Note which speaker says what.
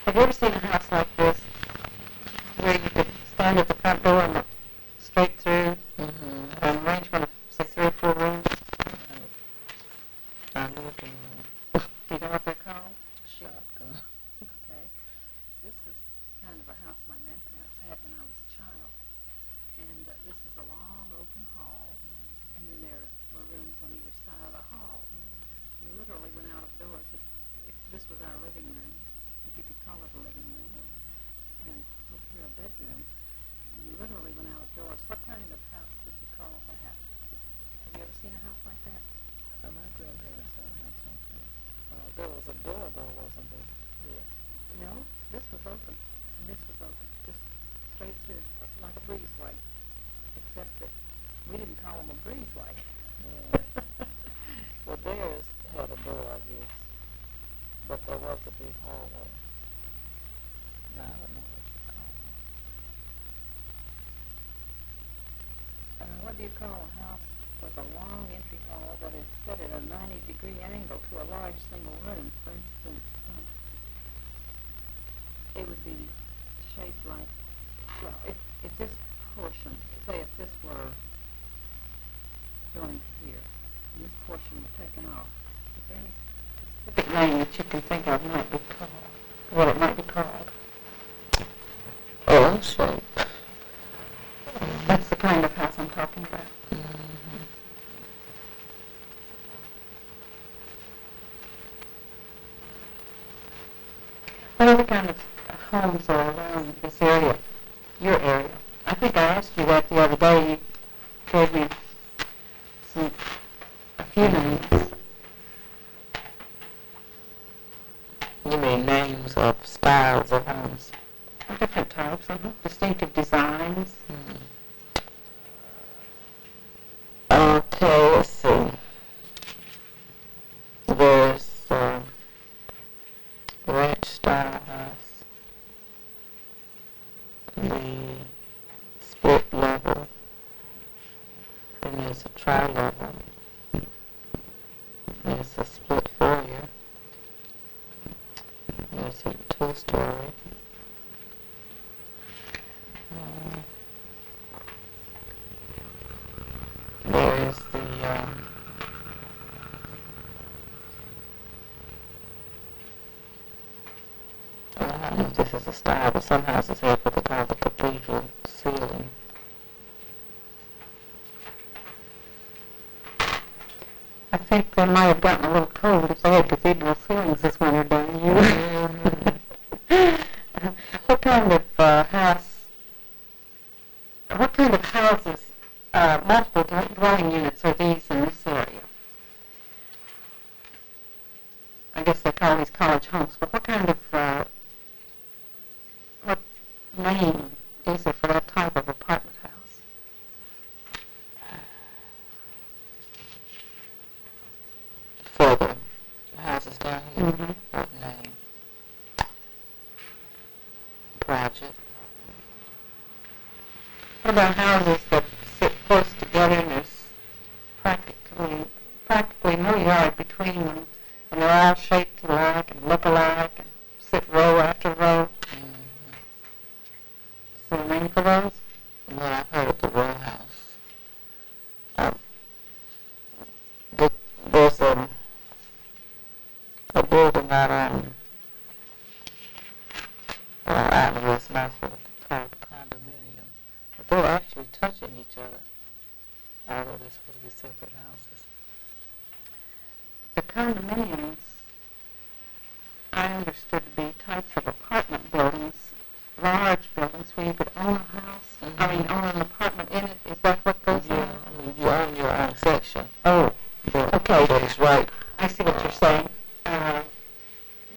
Speaker 1: Have you ever seen a house like this where you could stand at the front door and look straight through an arrangement of, say, 3 or 4 rooms?
Speaker 2: I lived in one.
Speaker 1: Do you know what they're called?
Speaker 2: Shotgun.
Speaker 1: Okay. This is kind of a house my grandparents had when I was a child. And this is a long open hall, and then there were rooms on either side of the hall. You literally went out of doors. If this was our living room, if you could call it a living room, and over here a bedroom, you literally went out of doors. What kind of house did you call that? Have you ever seen a house like that?
Speaker 2: My grandparents had a house like that. There was a door though, wasn't there? Yeah.
Speaker 1: No, this was open, and this was open, just straight through, like a breezeway, except that we didn't call them a breezeway.
Speaker 2: Well, theirs had a door, I guess, but there was a big hallway. Now, I don't know what you call it.
Speaker 1: What do you call a house with a long entry hall that is set at a 90-degree angle to a large single room? For instance, it would be shaped like, well, if this portion, say if this were joined here, and this portion was taken off, is there any specific name that you can think of might be called, what it might be called?
Speaker 2: L-shape.
Speaker 1: That's the kind of house I'm talking about. What other kind of homes are around this area, your area? I think I asked you that the other day. You gave me a few names.
Speaker 2: You mean names of styles of homes?
Speaker 1: Different types, distinctive designs.
Speaker 2: Okay, let's see. There's ranch style house, the split level, and there's a tri-level, there's a split foyer, there's a 2-story. There's the I don't know if this is a style, but some houses have what they call the cathedral ceiling.
Speaker 1: I think they might have gotten a little cold if they had cathedral ceilings this winter, don't you? What kind of houses, multiple dwelling units are these in this area? I guess they call these college homes, but what kind of, what name is there for that type of apartment house?
Speaker 2: For the houses down here? What name? Project.
Speaker 1: What about houses that sit close together and there's practically no yard between them, and they're all shaped alike and look alike and sit row after row? Is there a name for those?
Speaker 2: Well, I've heard of the row house. There's a building out in West Knoxville called condominium. But they're actually touching each other, although they're supposed to be separate houses.
Speaker 1: The condominiums, I understood to be types of apartment buildings, large buildings where you could own a house, own an apartment in it. Is that what those are?
Speaker 2: You own your own section.
Speaker 1: Oh,
Speaker 2: okay. But it's right